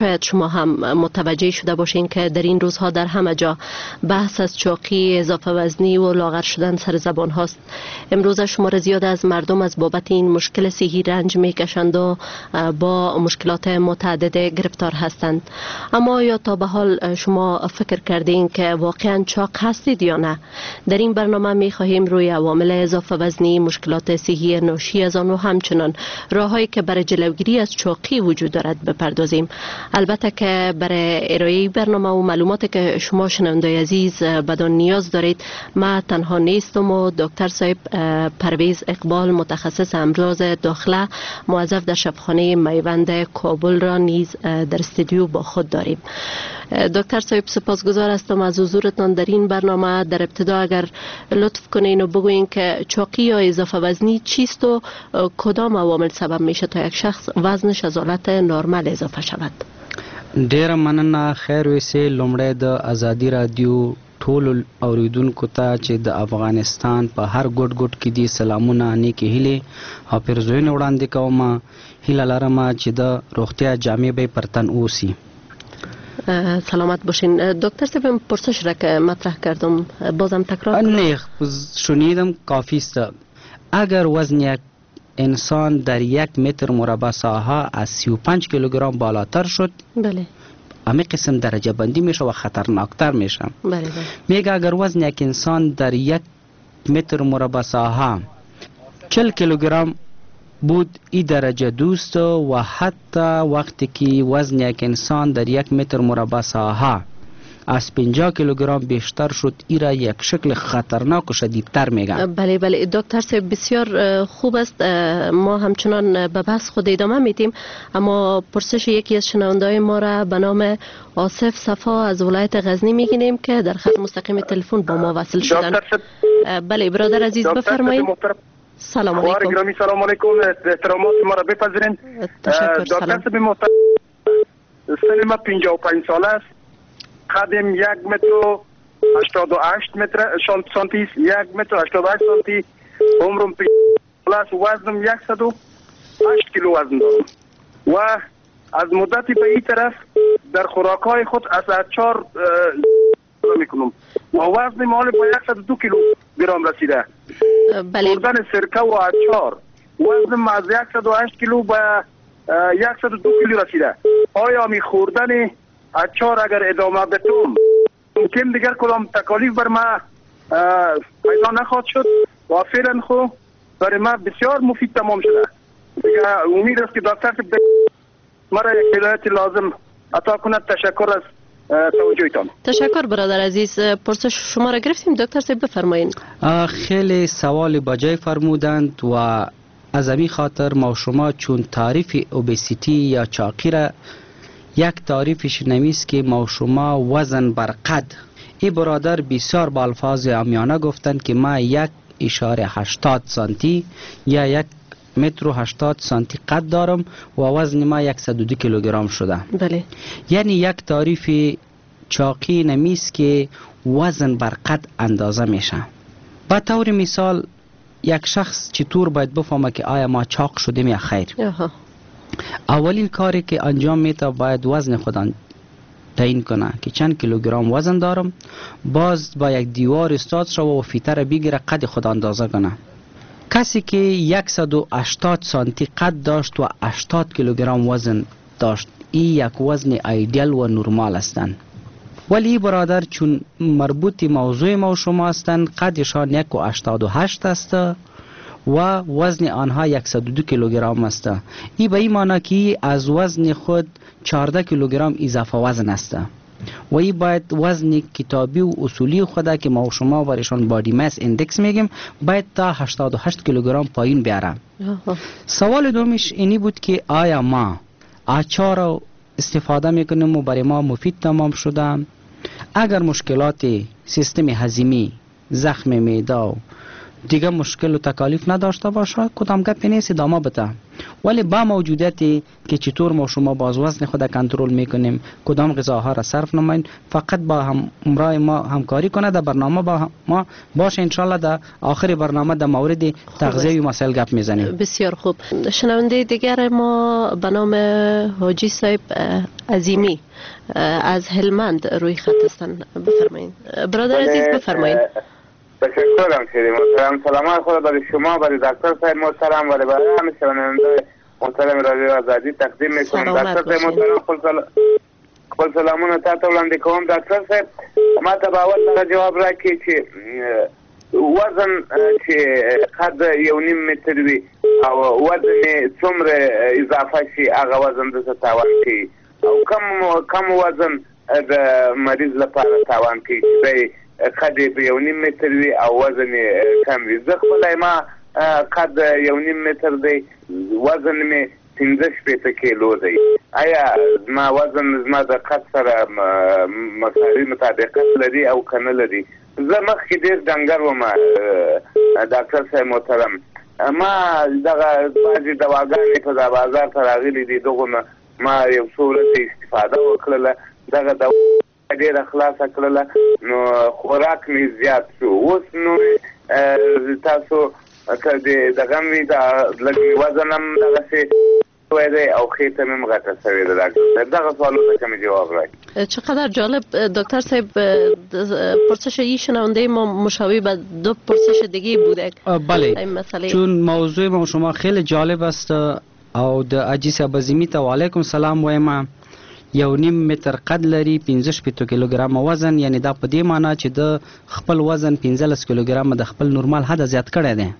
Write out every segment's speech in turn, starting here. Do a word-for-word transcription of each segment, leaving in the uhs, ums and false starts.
شاید شما هم متوجه شده باشین که در این روزها در همه جا بحث از چاقی، اضافه وزنی و لاغر شدن سر زبان هاست. امروز شمار زیاد از مردم از بابت این مشکل صحی رنج میکشند و با مشکلات متعدد گرفتار هستند. اما یا تا به حال شما فکر کردین که واقعا چاق هستید یا نه؟ در این برنامه میخواهیم روی عوامل اضافه وزنی، مشکلات صحی ناشی از آن و همچنان راههایی که برای جلوگیری از چاقی وجود دارد بپردازیم. البته که برای ارائه برنامه و معلوماتی که شما شنونده عزیز بدان نیاز دارید، ما تنها نیستم و دکتر صاحب پرویز اقبال متخصص امراض داخله موظف در شفاخانه میوند کابل را نیز در استودیو با خود داریم. دکتر صاحب سپاسگزار هستم از حضورتان در این برنامه. در ابتدا اگر لطف کنین و بگوین که چاقی یا اضافه وزنی چیست و کدام عوامل سبب میشه تا یک شخص وزنش از حالت نرمال اضافه شود؟ ډیره مننه. خیر ویسه لومړی د ازادي رادیو ټول اوریدونکو ته چې د افغانستان په هر ګوټ ګوټ کې دي سلامونه، نیکې هیلې او پیرزوینې وړاندې کوم. هیله لرم چې د روغتیا جامې به پر تن اوسي. سلامت باشین. دکتر صاحب پرسش را که مطرح کردم بازم تکرار کنم؟ نه شنیدم کافی است. اگر وزن یک انسان در یک متر مربع ساحه از سی و پنج کیلوگرم بالاتر شد، بله، امی قسم درجه بندی میشه و خطرناکتر میشه. بله بله. میگه اگر وزن یک انسان در یک متر مربع ساحه چهل کیلوگرم بود، این درجه دوست و حتی وقتی که وزن یک انسان در یک متر مربع ساحه از پنجاه کیلوگرم بیشتر شد، ای را یک شکل خطرناک و شدیدتر میگن. بله بله دکتر صاحب بسیار خوب است. ما همچنان به بحث خود ادامه میدیم، اما پرسش یکی از شنونده‌های ما را به نام آصف صفا از ولایت غزنی میگینیم که در خط مستقیم تلفن با ما وصل شدن. بله برادر عزیز بفرمایید. سلام علیکم. گرامی سلام علیکم. احترامات ما را بپذیرین. تشکر. دکتر صاحب محترم، سن ما پنجاه و پنج ساله است. قدم یک متر و هشتاد و هشت متر سانتی است. یک متر و هشتاد و هشت سانتی. عمرم پنجاه است. وزنم صد و هشت کیلو وزن دارم و از مدتی به این طرف در خوراکهای خود از اچار میکنم و وزن مال با صد و دو کیلو گرم رسیده. بله. خوردن سرکه و اچار وزنم از صد و هشت کیلو به صد و دو کیلو رسیده. آیا می خوردن اچار اگر ادامه بدم ممکن دیگر کدام تکالیف بر ما پیدا نخواهد شد و فعلا خو برای ما بسیار مفید تمام شده. دیگر امید است که دکتر مرا یک هدایت لازم عطا کند. تشکر از توجهتان. تشکر برادر عزیز. پرسش شما را گرفتیم دکتر صاحب بفرمایید. خیلی سوال با جای فرمودند و از همین خاطر ما شما چون تعریف اوبسیتی یا چاقی را یک تعریفش نمیست که ما شما وزن بر قد. این برادر بسیار با الفاظ عامیانه گفتند که ما یک اشاره هشتاد سانتی یا یک متر و هشتاد سانتی قد دارم و وزن ما صد و دو کیلوگرم شده. بله. یعنی یک تعریف چاقی نمیست که وزن بر قد اندازه میشه. به طور مثال یک شخص چطور باید بفهمه که آیا ما چاق شدیم یا خیر؟ آها. اولین کاری که انجام میده باید وزن خودم تعیین کنه که چند کیلوگرم وزن دارم. باز با یک دیوار استاد شو و فیتر بگیره قد خود اندازه کنه. کسی که صد و هشتاد سانتی قد داشت و هشتاد کیلوگرم وزن داشت، این یک وزن ایدیل و نرمال هستند. ولی برادر چون مربوط موضوع ما شما هستند، قدشان یک و هشتاد و هشت است و وزن آنها صد و دو کیلوگرم است. این به این معنی که از وزن خود چهارده کیلوگرم اضافه وزن است و این باید وزن کتابی و اصولی خود که ما شما ورشان بادی ماس اندکس میگیم باید تا هشتاد و هشت کیلوگرم پایین بیاره. سوال دومش اینی بود که آیا ما اچار رو استفاده میکنیم و برای ما مفید تمام شده؟ اگر مشکلات سیستم هضمی، زخم معده و دیگه مشکل و تکالیف نداشته باشه کدام گپی نیست ادامه بده. ولی با موجودیت که چطور ما شما باز وزن خود کنترل میکنیم، کدام غذاها را صرف نماییم، فقط با همراه ما همکاری کنه. در برنامه با ما باشه، انشالله در آخر برنامه در مورد تغذیه و مسائل گپ میزنیم. بسیار خوب. شنونده دیگر ما به نام حاجی صاحب عظیمی از هلمند روی خط هستند. بفرمایید برادر عزیز، بفرمایید. تشکرم شیرین محترم. سلامات خدا برای شما، برای دکتر صاحب محترم و برای همه شنونده محترم رادیو آزادی تقدیم میکنم. دکتر صاحب محترم خپل سلامونه تاسو وړاندې کوم. دکتر صاحب ما ته به اول دغه جواب راکړي چې وزن چې قد یو نیم متر وي او وزن یې څومره اضافه شي هغه وزن د څه تاوان کوي او کم کم وزن د مریض لپاره تاوان کوي چې دی قد یې په یو نیم متر وي او وزن یې کم وي. زه خپله ما قد یو نیم متر دی، وزن مې پنځه شپېته کیلو دی. آیا زما وزن زما د قد سره مساوي مطابقت لري او که نه لري؟ زه مخکې ډېر ډنګر وم ډاکټر صاحب محترم. ما دغه بعضې دواګانې په دا بازار ته راغلي دي، دغو نه ما یو څو ورځې استفاده وکړله، دغه دوا ډېره خلاصه کړله، نو خوراک مې زیات شو. اوس نو تاسو که د دغه مې لږ وزن هم دغسې شوی دی او خېټه مې هم غټه شوې ده. ډاکټر صاحب دغه سوالو ته مې جواب راکړي. چقدر جالب دکتر صاحب. پرسش این شنونده ما مشابه به دو پرسش دیگه بوده. بله، چون موضوع ما شما خیلی جالب است او د حاجی صاحب عظیمی ته وعلیکم سلام وایم. یو نیم متر قد لري، پنځه شپېته کیلوګرام وزن، یعنی دا په دې معنی چې د خپل وزن پنځلس کیلوګرام د خپل نورمال حد زیات کړی دی.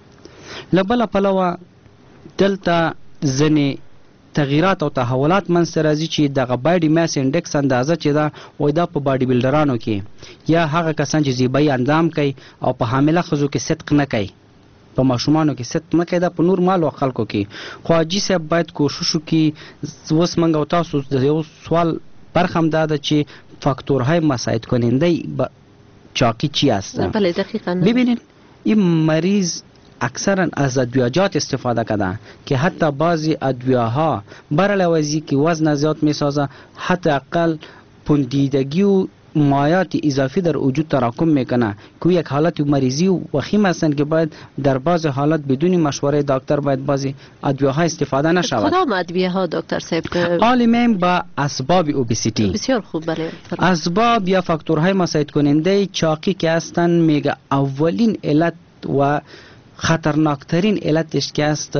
له بله پلوه دلته ځینې تغییرات او تحولات منځته راځي چې دغه باډي ماس انډکس اندازه چې ده وایي دا په باډي بلډرانو کې یا هغه کسان چې زیبایي اندام کوي او په حامله ښځو کې صدق نه کوي، په ماشومانو کې صدق نه کوي، دا په نورمالو خلکو کې. خو حاجي صاحب باید کوشش وکړي. اوس موږ او تاسو د یو سوال برخه هم دا ده چې فاکتورهای مساعد کننده چاقی چی هستن. بله دقیقاً. ببینید این مریض اکثرا از ادویه‌جات استفاده کرده که حتی بعضی ادویه‌ها بر علاوه که وزن زیاد میسازه، حتی اقل پوندیدگی و مایات اضافی در وجود تراکم میکنه که یک حالت مریضی و وخیم هستند که باید در بعض حالات بدون مشوره دکتر باید بعضی ادویه‌ها استفاده نشود. کدام ادویه‌ها دکتر صاحب؟ حالا با اسباب اوبیسیتی. بسیار خوب. بله. اسباب یا فاکتورهای مساعد کننده چاقی که هستند، میگه اولین علت و خطرناکترین علتش که است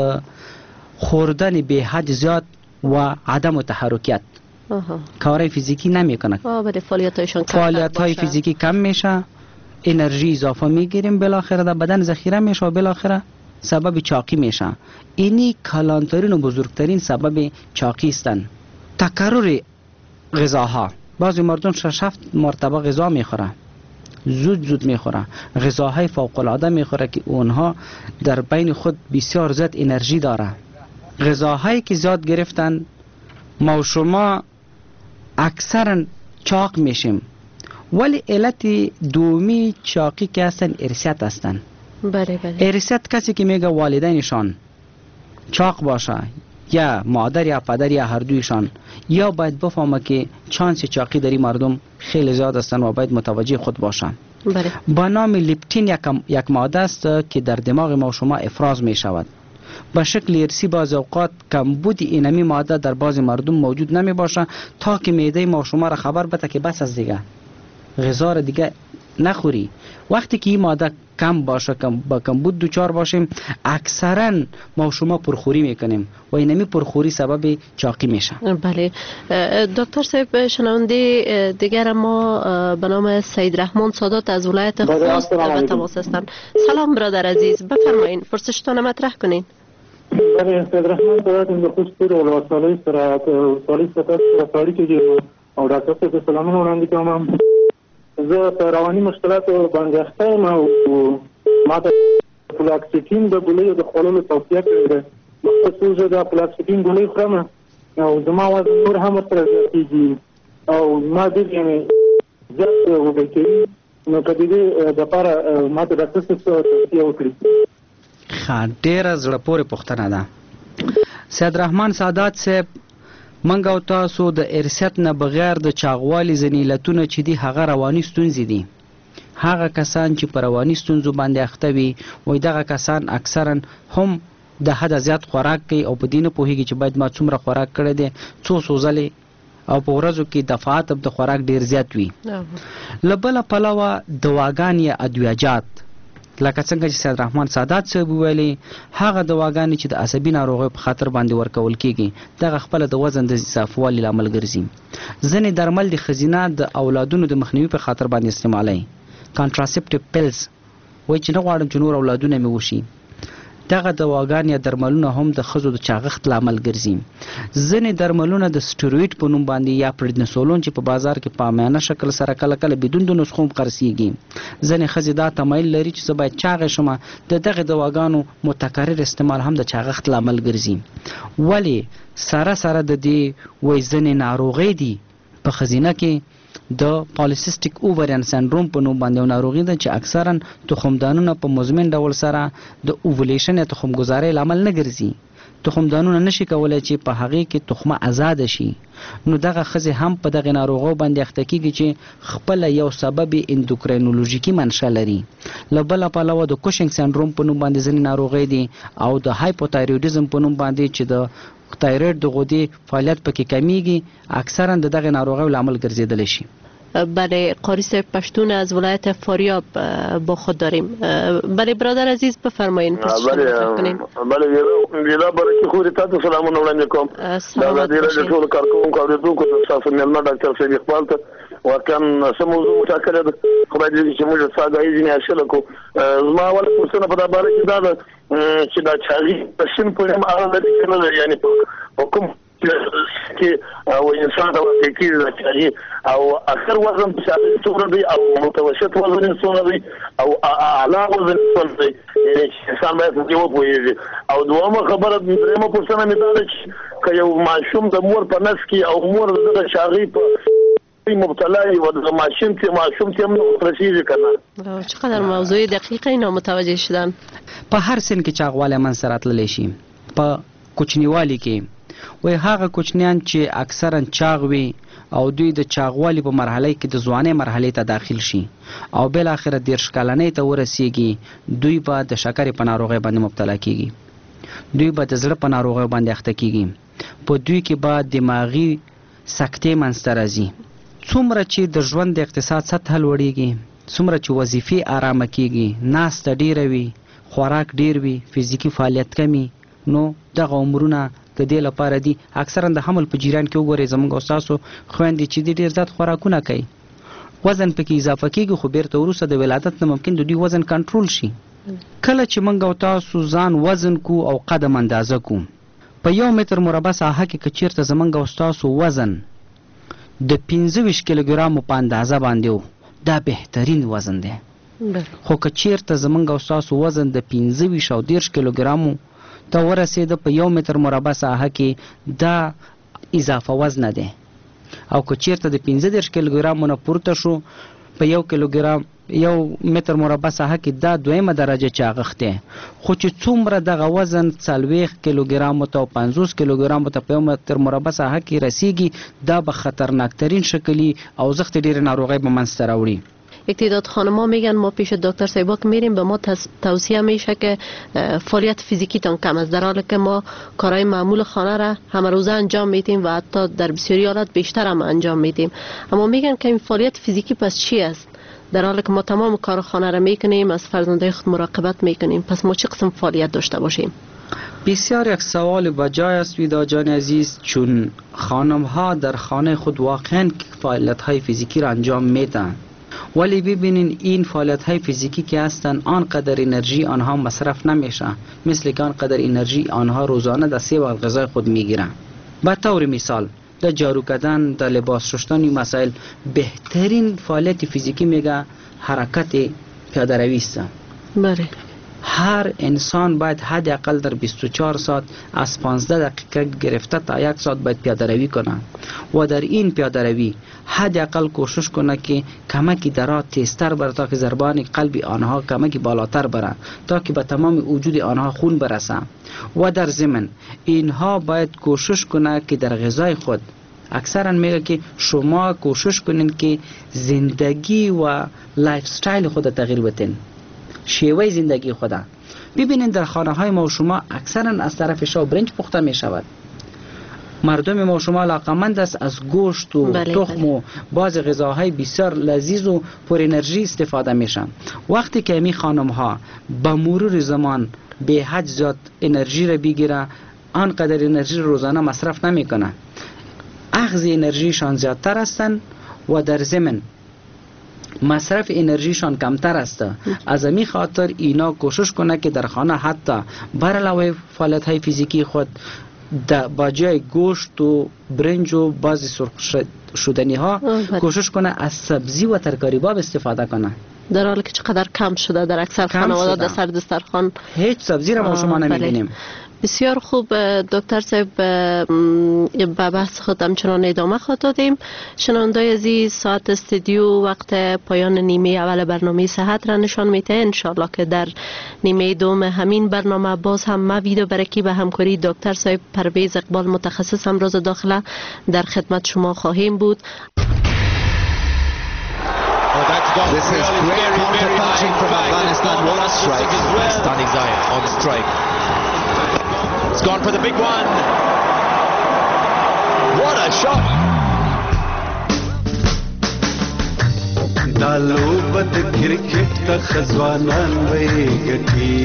خوردن به حد زیاد و عدم تحرکیت. کارهای فیزیکی نمیکنه. بله، فعالیت‌هایشان کم فعالیت‌های فیزیکی کم میشه، انرژی اضافه میگیریم، بالاخره در بدن ذخیره میشه و بالاخره سبب چاقی میشه. اینی کلانترین و بزرگترین سبب چاقی هستند. تکرر غذاها، بعضی مردم شش هفت مرتبه غذا میخوره، زود زود میخوره، غذاهای فوق العاده میخوره که اونها در بین خود بسیار زیاد انرژی داره. غذاهایی که زیاد گرفتن ما و شما اکثرا چاق میشیم. ولی علت دومی چاقی که هستن ارثیت هستن. بله بله. ارثیت کسی که میگه والدینشان چاق باشه، یا مادر یا پدر یا هر دویشان، یا باید بفهمه که چانس چاقی در این مردم خیلی زیاد هستن و باید متوجه خود باشن. بله. با نام لیپتین یک, یک ماده است که در دماغ ما و شما افراز می شود. به شکل ارثی بعض اوقات کمبود اینمی ماده در بعض مردم موجود نمی باشه تا که معده ما و شما را خبر بده که بس از دیگه غذا را دیگه نخوری. وقتی که این ماده کم باشه، کم با کمبود دوچار باشیم، اکثرا ما و شما پرخوری میکنیم و اینمی پرخوری سبب چاقی میشه. بله. دکتر صاحب، شنونده دیگر ما به نام سید رحمان سادات از ولایت خوست به تماس هستند. سلام برادر عزیز، بفرمایید پرسشتان مطرح کنین. بله، سید رحمان سادات از خوست پور ولسوالی سره ولسوالی سره سره کېږي او ډاکټر صاحب سلامونه وړاندې کوم. زه په رواني مشکلاتو باندې اخته یم او ما ته فلاکسیټین د ګولیو د خوړلو توصیه کړې ده. مخکې زه د فلاکسیټین ګولۍ خورم او زما وزن نور هم ورسره زیاتېږي او ما ډېر یعنې زیات وږی کوي. نو که د دې دپاره ما ته ډاکټر صاحب توصیه وکړي. ښه، ډېره زړه پورې پوښتنه ده. سید رحمان سادات صاحب منګ او تاسو د ارثیت نه بغیر د چاغوالي ځینې علتونه چې دي هغه رواني ستونزې دي. هغه کسان چې په رواني ستونزو باندې اخته وي وایي دغه کسان اکثرا هم د حده زیات خوراک کوي او په دې نه پوهېږي چې باید ما څومره خوراک کړی دی، څو څو ځلې او په ورځو کې دفعات د خوراک ډیر زیات وي. له بله پلوه دواګانې یا ادویاجات لکه څنګه چې سید رحمان سادات صاحب ویلي هغه دواګانې چې د عصبي ناروغیو په خاطر باندې ورکول کېږي دغه خپله د وزن د اضافهوالي لامل ګرځي. ځینې درمل د ښځینه د اولادونو د مخنیوي په خاطر باندې استعمالوي، کانټراسپټیو پیلز وایي چې نه غواړم چې نور اولادونه مې وشي. دغه دواګان یا درملونه هم د ښځو د چاغښت لامل ګرځي. ځینې درملونه د سټیرویډ په نوم باندې یا پریډنسولون چې په بازار کې په عامیانه شکل سره کله کله بدون د نسخو هم خرڅېږي. ځینې ښځې دا تمایل لري چې زه باید چاغه شم، د دغه دواګانو متکرر استعمال هم د چاغښت لامل ګرځي. ولې سره سره د دې وایي ځینې ناروغۍ دي په ښځینه کې د پالیسیسټیک اوورین سندروم په نوم باندې یو ناروغي ده چې اکثرا تخمدانونه په مزمن ډول سره د اوولیشن یا تخمګذارۍ لامل نه ګرځي. تخمدانونه نشي کولی چې په هغې کې تخمه آزاده شي. نو دغه ښځې هم په دغې ناروغیو باندې اخته کېږي چې خپله یو سبب اندوکرینولوژیکي منشأ لري. له بله پلوه د کوشنګ سندروم په نوم باندې ځینې ناروغۍ دي او د هایپوتایرویډیزم په نوم باندې چې د تایرویډ د غدې فعالیت پکې کمیږي اکثرا د دغه ناروغیو لامل ګرځېدلی شي. بله قاری صاحب پشتون از ولایت فاریاب با خود داریم. بله برادر عزیز بفرمایید. بله بله ویلا برکه خو دې تاسو سلامونه وړاندې کوم. دا د دې ټول کارکونکو اوریدونکو تاسو مېلمه ډاکټر سید اقبال ته واقعا سم موضوع مشاکله ده. خدای دې چې موږ ساده ایزنی حاصل کو. زما ول پوښتنه په دا باره کې دا ده چې دا چاري په شین په هم هغه د کنه یعنی په کوم کې او انسان د واقعي راځي او اکثر وزن په شاته څومره دی او متوسط وزن څومره دی او اعلی وزن څومره دی انسان باید په یو پوهیږي. او دومره خبره درېمه پوښتنه مې دا ده چې که یو ماشوم د مور په نس کې او مور د شاغي په مبتلا وي او د ماشوم ته ماشوم ته هم رسیږي کنه. چقدر موضوع دقیقه اینا متوجه شدن. په هر سن کې چاغوالی منځ راتللی شي. په کوچنیوالي کې وای هغه کوچنیان چې اکثرا چاغ وي او دوی د چاغوالي په مرحله کې د ځوانۍ مرحلې ته داخل شي او بل اخر دېرش کلنۍ ته ورسیږي دوی به د شکرې په ناروغۍ باندې مبتلا کیږي، دوی به د زړه په ناروغۍ باندې اخته کیږي، په دوی کې به دماغي سکتې منځته راځي. څومره چې د ژوند د اقتصاد سطح لوړیږي، څومره چې وظیفې آرامه کیږي، ناسته ډیره وي، خوراک ډیر وي، فزیکي فعالیت کمی، نو دغه عمرونه د دې لپاره دي. اکثرا د حمل په جریان کې وګورئ زموږ او ستاسو خویندې چې ډېر زیات خوراکونه کوي، وزن پکې اضافه کېږي خو بیرته وروسته د ولادت نه ممکن د دوی وزن کنټرول شي. کله چې موږ او تاسو ځان وزن کو او قدم اندازه کو په یو متر مربع ساحه کې که چېرته زموږ او ستاسو وزن د پنځه ویشت کیلوګرامو په اندازه باندې و دا بهترین وزن دی. خو که چېرته زموږ او ستاسو وزن د پنځه ویشت او دېرش کیلوګرامو ته ورسېده په یو متر مربع ساحه کې دا اضافه وزن دی. او که چېرته د پنځه دېرش کیلوګرامو نه پورته شو په یو کیلوګرام یو متر مربع ساحه کې دا دویمه درجه چاغښت دی. خو چې څومره دغه وزن څلوېښت کیلوګرامو ته او پنځوس کیلوګرامو ته په یو متر مربع ساحه کې رسیږي دا به خطرناکترین شکلی او زخت ډېرې ناروغۍ به منځته راوړي. یک تعداد خانم‌ها میگن ما پیش دکتر صاحبا که میریم به ما توصیه میشه که فعالیت فیزیکیتان کم است، در حالی که ما کارهای معمول خانه را همه روزه انجام میدیم و حتی در بسیاری حالات بیشتر هم انجام میدیم. اما میگن که این فعالیت فیزیکی پس چی است؟ در حالی که ما تمام کار خانه را میکنیم، از فرزندای خود مراقبت میکنیم، پس ما چه قسم فعالیت داشته باشیم؟ بسیار یک سوال بجای است ویدا جان عزیز، چون خانم ها در خانه خود واقعا فعالیت های فیزیکی را انجام میدن، ولی ببینین این فعالیت های فیزیکی که هستن آنقدر انرژی آنها مصرف نمیشه مثل که آنقدر انرژی آنها روزانه در سه وقت غذای خود میگیرن. به طور مثال در جارو کردن، در لباس شستن، این مسائل بهترین فعالیت فیزیکی میگه حرکت پیاده روی است. بله. هر انسان باید حداقل در بیست و چهار ساعت از پانزده دقیقه گرفته تا یک ساعت باید پیاده روی کنه و در این پیاده روی حداقل کوشش کنه که کمکی درات تیزتر بره تا که ضربان قلب آنها کمکی بالاتر بره تا که به تمام وجود آنها خون برسه و در ضمن اینها باید کوشش کنه که در غذای خود اکثرا میگه که شما کوشش کنین که زندگی و لایف استایل خود تغییر بدین، شیوه زندگی خود. ببینید در خانه های ما و شما اکثرا از طرف شاه برنج پخته می شود. مردم ما و شما علاقمند است از گوشت و بله تخم بله. و بعض غذاهای بسیار لذیذ و پر انرژی استفاده میشن. وقتی که می خانم ها با مرور زمان به حد زیاد انرژی را بگیره، آنقدر انرژی روزانه مصرف نمیکنه، اخذ انرژیشان زیادتر هستند و در ضمن مصرف انرژیشان کمتر است. از همین خاطر اینا کوشش کنه که در خانه حتی بر علاوه فعالیت های فیزیکی خود با جای گوشت و برنج و بعضی سرخ شدنی ها کوشش کنه از سبزی و ترکاری باب استفاده کنه، در حالی که چقدر کم شده در اکثر خانواده در سر دسترخوان هیچ سبزی را ما شما نمیبینیم. بسیار خوب دکتر صاحب، به بحث خود همچنان ادامه خواهد دادیم. شنوندای عزیز، ساعت استودیو وقت پایان نیمه اول برنامه صحت را نشان میده. انشالله که در نیمه دوم همین برنامه باز هم ما ویدیو برکی به همکاری دکتر صاحب پرویز اقبال متخصص امراض داخله در خدمت شما خواهیم بود. This is great counter-punching from Afghanistan. What a strike. Stunning Zayn on strike. It's gone for the big one. What a shot. Dalu bad cricket ka khazwanan ve gati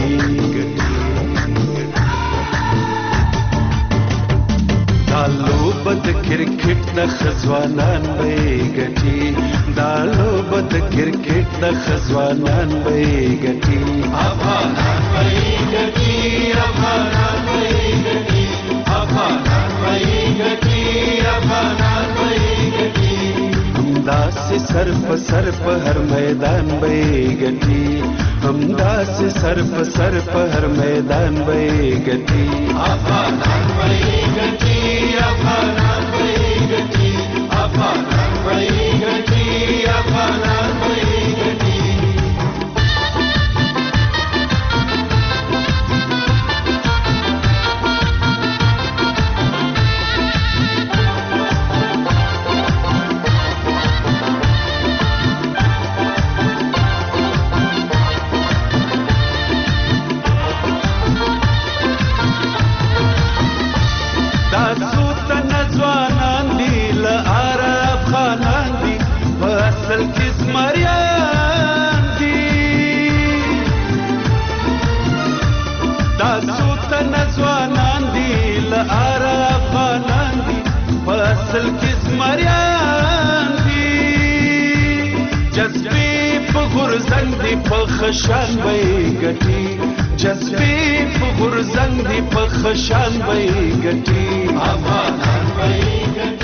Dalu bad cricket da khazwanan ve gati Dalu bad cricket da khazwanan ve gati Afghanan ve gati Afghanan ve gati Afghanan ve gati Afghanan ve gati Humda se sar pa sar pa har maidan ve gati Humda se sar pa sar pa har maidan ve gati Afghanan ve gati Afghanan ve gati Afghanan ve gati Afghanan ve gati خشان بای گتی جذبی پغرزنگ دی پخشان بای گتی آفانان بای گتی